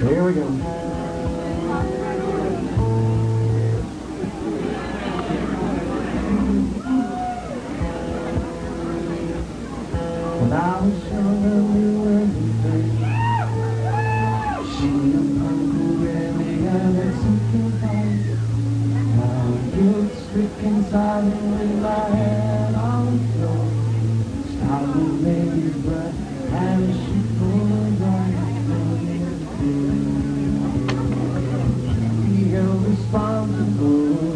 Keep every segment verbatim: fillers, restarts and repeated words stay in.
Here we go. When I was young and we were together, she was Uncle Billy and it's something fun. Now guilt stricken silent with my head on the floor. Stop with baby's breath and she pulled her right. Be held responsible.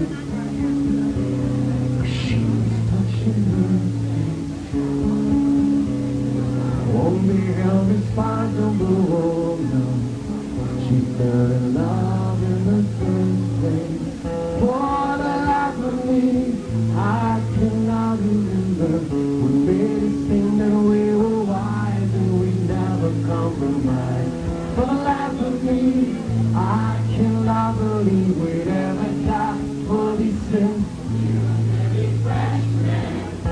She was touching her face. Won't be held responsible, no. She fell in love in the first place. For the life of me, I cannot remember. We made us think that we were wise and we'd never compromise. For the life of me, I cannot believe we'd ever die for these sins. You and me freshmen.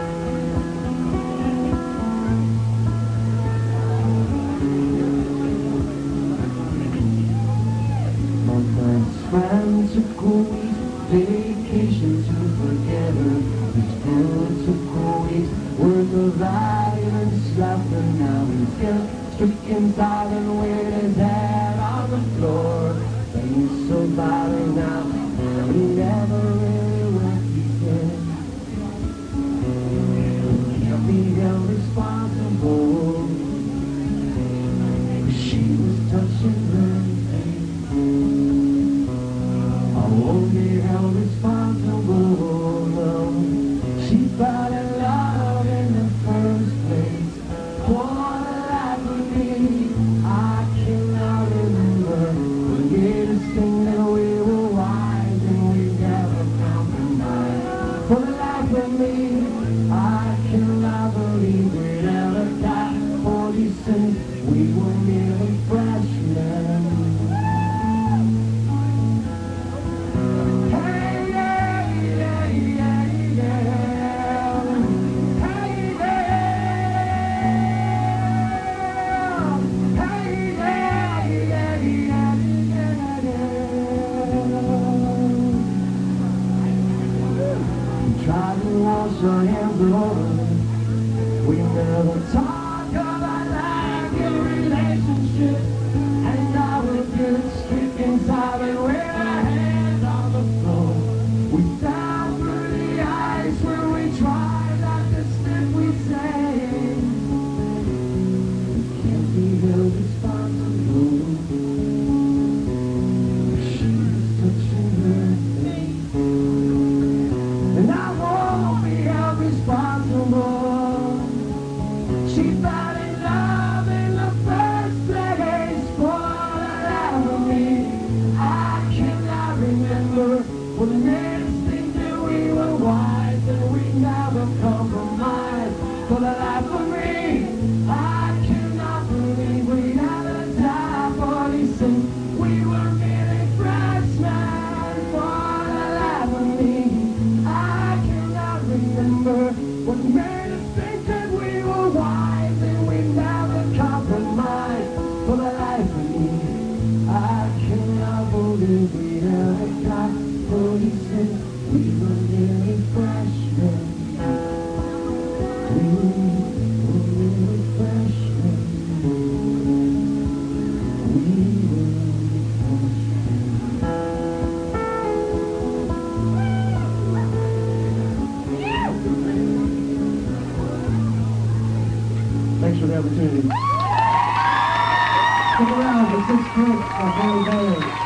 My best friend took a week vacation to forget her. His girl took a week's worth of violence left her. Now he's guilt stricken silent with his head on the floor. Things so violent now, he never really went again. Can't be held responsible. She was touching her face. I won't be held responsible, no. She fell in love in the first place. For the life of me, I cannot remember. We made us think that we were wise and we never compromised. For the life of me, I cannot believe we'd ever die for these sins. We were merely freshmen. Tried to wash our hands over. We never talk about life in relationships. And now we're good, stricken silent with our hands on the floor. We down through the ice where we try not to slip, we say. We can't be held responsible. She was touching her face. And I won't be held responsible. She fell in love in the first place. For the life of me, I cannot remember. For the next thing that we were wise and we never compromised. For the life of me, I cannot believe we never died for these sins. We were merely freshmen. For the life of me, I cannot remember what made us think that we were wise and we never compromised. For the life of me, I cannot believe we ever got for these sins. We were merely freshmen. We were merely freshmen. We were Thanks for the opportunity. Stick around for six minutes. I'll call you later.